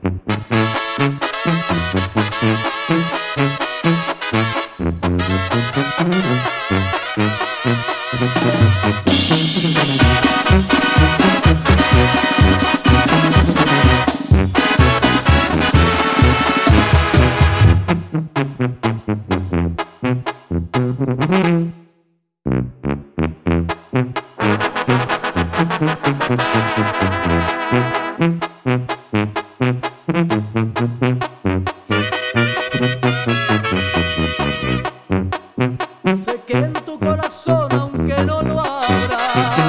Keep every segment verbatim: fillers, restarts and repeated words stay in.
Sé que en tu corazón, aunque no lo abras,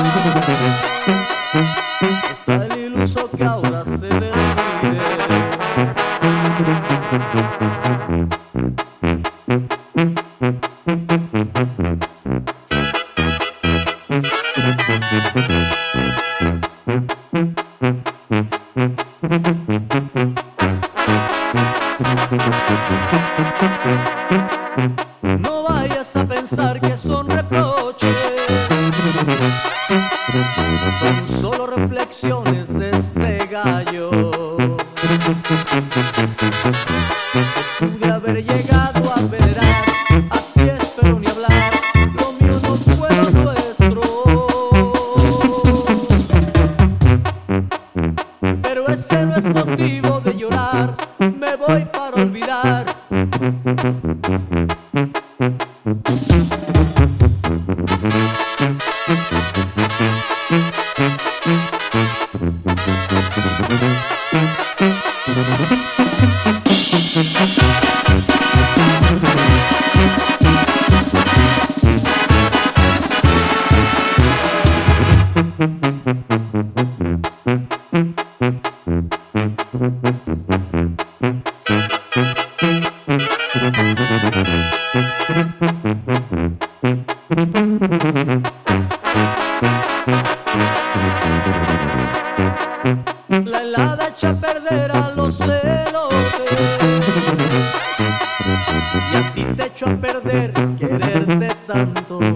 está el iluso que ahora se despide. No vayas a pensar que son reproches, son solo reflexiones de este gallo. Pude haber llegado a venerar, así es, pero ni hablar, lo mío no fue lo nuestro. Pero ese no es motivo de llorar, me voy para olvidar. La helada echa a perder a los celotes y a ti te echo a perder quererte tanto.